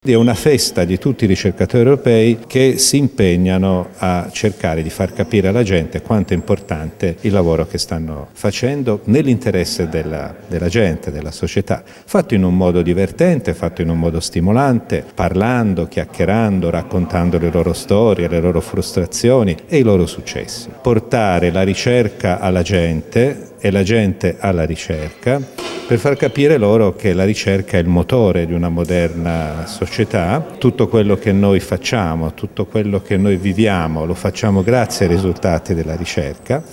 È una festa di tutti i ricercatori europei che si impegnano a cercare di far capire alla gente quanto è importante il lavoro che stanno facendo nell'interesse della gente, della società, fatto in un modo divertente, fatto in un modo stimolante, parlando, chiacchierando, raccontando le loro storie, le loro frustrazioni e i loro successi. Portare la ricerca alla gente e la gente alla ricerca per far capire loro che la ricerca è il motore di una moderna società. Tutto quello che noi facciamo, tutto quello che noi viviamo lo facciamo grazie ai risultati della ricerca.